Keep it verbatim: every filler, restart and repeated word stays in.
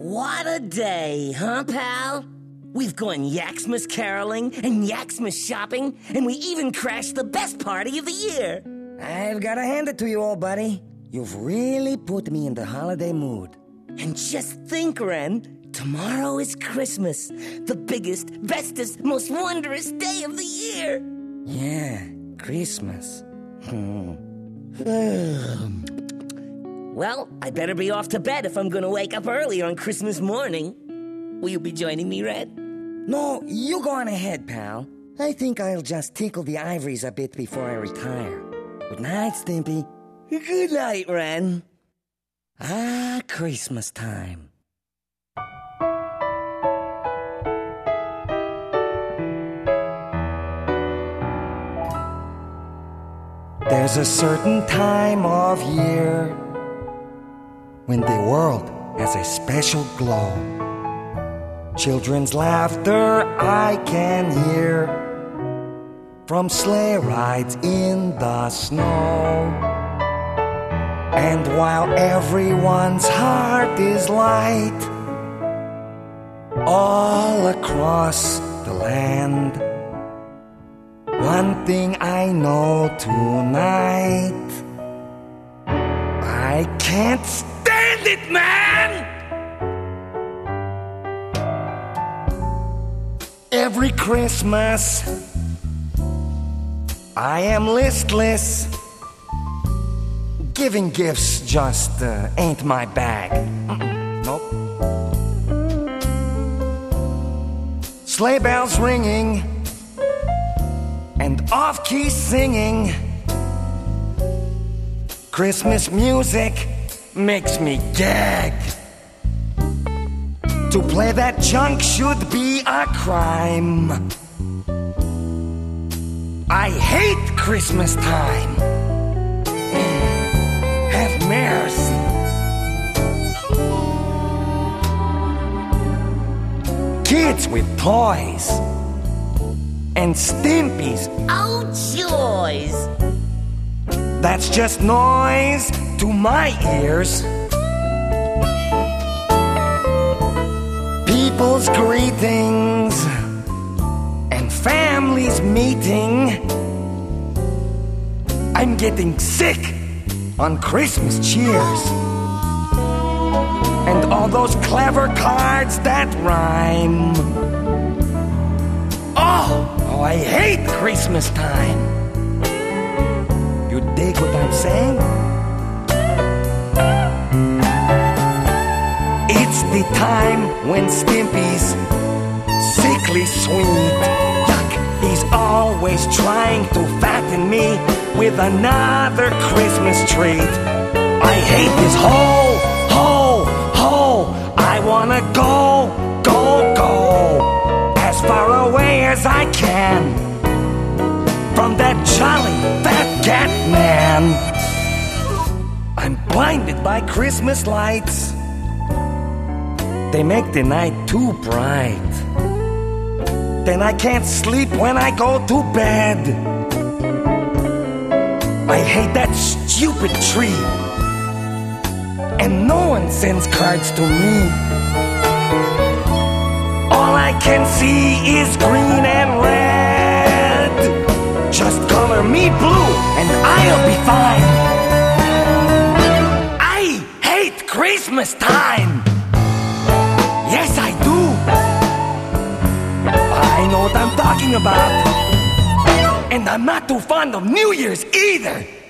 What a day, huh, pal? We've gone Yaxmas caroling and Yaxmas shopping, and we even crashed the best party of the year. I've got to hand it to you, old buddy. You've really put me in the holiday mood. And just think, Ren, tomorrow is Christmas, the biggest, bestest, most wondrous day of the year. Yeah, Christmas. Hmm. Well, I better be off to bed if I'm going to wake up early on Christmas morning. Will you be joining me, Red? No, you go on ahead, pal. I think I'll just tickle the ivories a bit before I retire. Good night, Stimpy. Good night, Ren. Ah, Christmas time. There's a certain time of year when the world has a special glow. Children's laughter I can hear from sleigh rides in the snow. And while everyone's heart is light all across the land, one thing I know tonight: I can't stand it, man! Every Christmas I am listless. Giving gifts just uh, ain't my bag. Mm-mm. Nope. Sleigh bells ringing and off-key singing. Christmas music makes me gag. To play that junk should be a crime. I hate Christmas time. Have mercy. Kids with toys and Stimpies. Oh, joys! That's just noise to my ears. People's greetings and families meeting. I'm getting sick on Christmas cheers and all those clever cards that rhyme. Oh, oh, I hate Christmas time. You dig what I'm saying? It's the time when Stimpy's sickly sweet. Yuck, he's always trying to fatten me with another Christmas treat. I hate this ho, ho, ho. I wanna go, go, go as far away as I can from that jolly fat cat man. I'm blinded by Christmas lights. They make the night too bright. Then I can't sleep when I go to bed. I hate that stupid tree, and no one sends cards to me. All I can see is green and red. Just color me blue and I'll be fine. I hate Christmas time. Yes, I do. I know what I'm talking about. And I'm not too fond of New Year's either.